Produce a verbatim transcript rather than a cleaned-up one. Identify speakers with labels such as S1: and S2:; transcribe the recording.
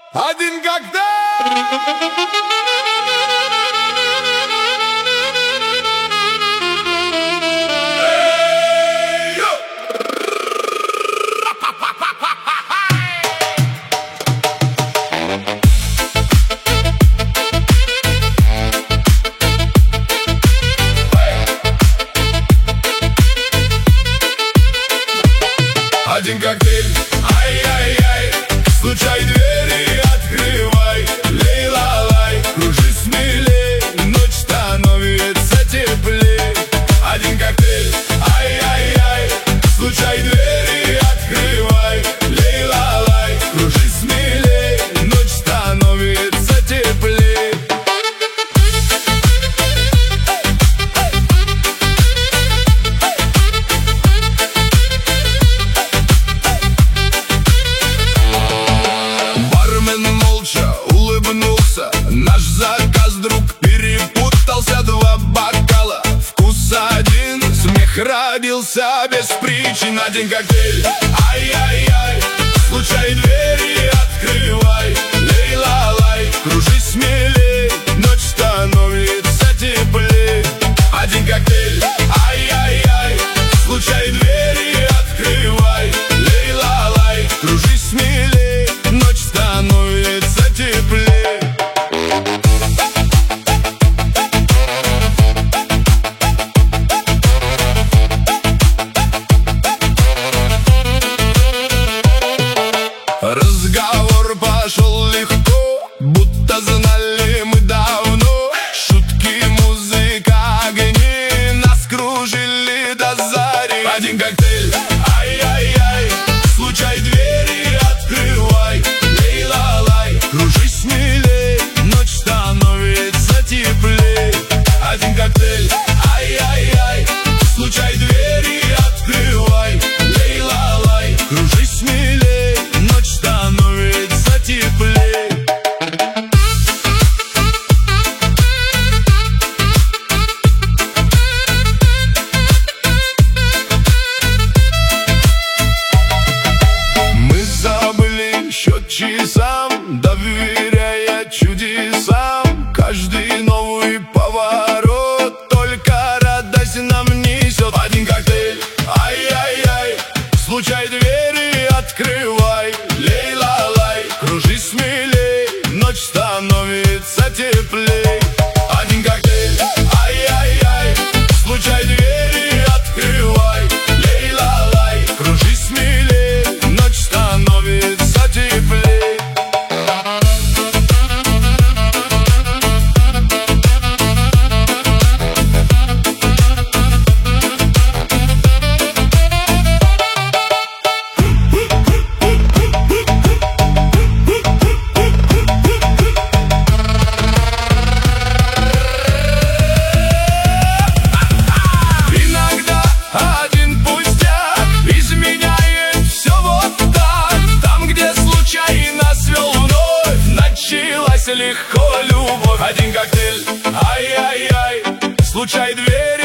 S1: Один коктейль. Один коктейль, ай-яй-яй, стучай двери, открывай, лей-ла-лай, кружись смелей, ночь становится теплей. Один коктейль, ай-яй-яй, стучай двери, открывай, лей-ла-лай, кружись смелей, ночь становится теплей. Наш заказ вдруг перепутался, два бокала, вкус один, смех родился без причин. Один коктейль, ай-яй-яй, стучай двери, открывай, лей-ла-лай, кружись смелей, ночь становится теплей. Один коктейль, ай-яй-яй, стучай двери, открывай, лей-ла-лай, кружись смелей, ночь становится теплей. Разговор пошел легко, будто знали мы давно. Шутки, музыка, огни нас кружили до зари. Один коктейль, ай-яй-яй, стучай двери, открывай, лей-ла-лай, кружись смелей, ночь становится теплей. Один коктейль, ай-яй-яй, стучай двери, открывай, лей-ла-лай, кружись смелей, ночь становится теплей. Мы забыли счет часам, доверяя чудесам. Каждый новый поворот только радость нам несет. Один коктейль, ай-яй-яй, стучай двери, открывай, лей-ла-лай, кружись смелей, ночь становится теплей. Один коктейль, ай-яй-яй, стучай двери, открывай, лей-ла-лай, кружись смелей, ночь становится теплей. Легко любовь. Один коктейль, ай-яй-яй, стучай дверь.